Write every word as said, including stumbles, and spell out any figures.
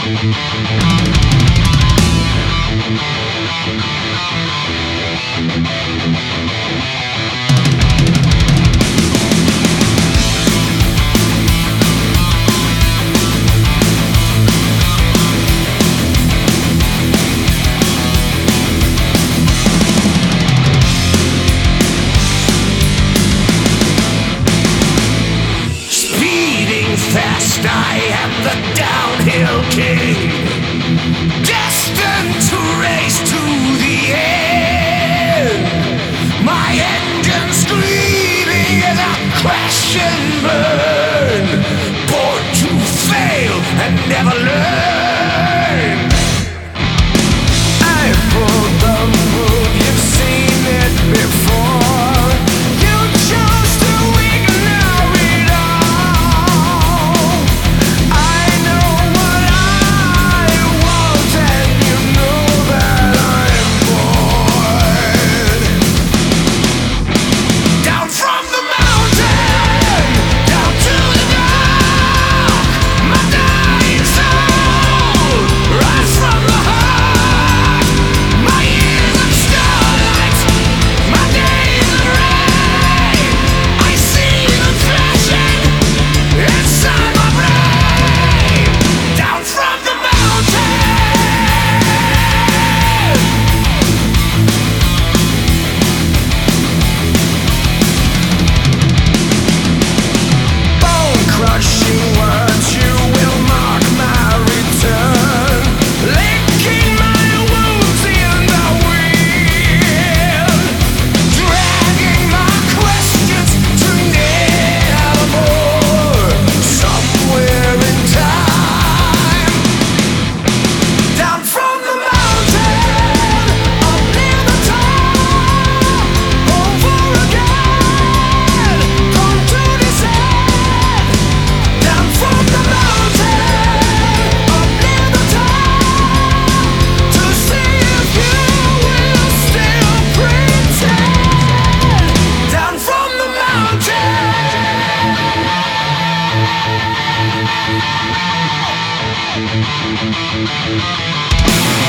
I am the downhill king, destined to race to the end. My engine screaming as I crash and burn, born to fail and never learn. I pulled the move, you've seen it before. You chose to ignore it all. I know what I want, and you know that I'm bored. Down from the mountain, down to the dark, my dying soul, rise from the heart. My years of starlight, my days of rain, I see the flashing inside my brain. Down from the mountain. Bone crushing words, you will mark my return, licking my wounds in the wind, dragging my questions to nevermore, somewhere in time. Down from the mountain, up near the top, over again, come to descend. Down from the mountain, up near the top, to see if you will still pretend. Down from the mountain.